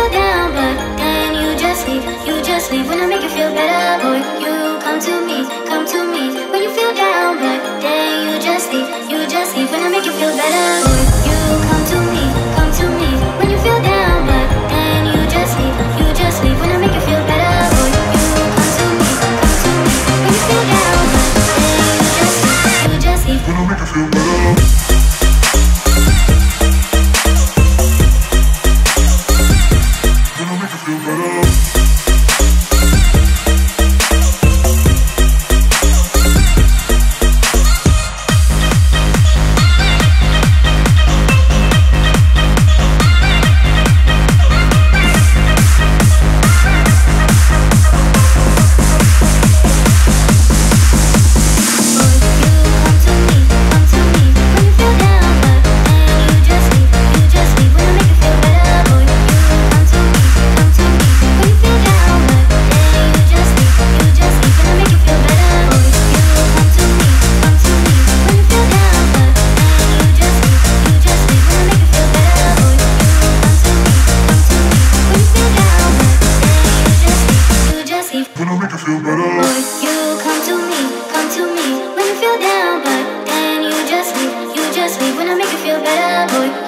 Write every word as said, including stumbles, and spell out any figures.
feel down, but then you just leave, you just leave. When I make you feel better, boy, you come to me, come to me. When you feel down, but then you just leave, you just leave. When I make you feel better, boy, you come to me, come to me. When you feel down, but then you just leave, you just leave. When I make you feel better, boy, you come to me, come to me. When you feel down, but then you just leave, you just leave. When I make you feel better. When I make you feel better. Boy, you come to me, come to me. When you feel down, but then you just leave, you just leave. When I make you feel better, boy.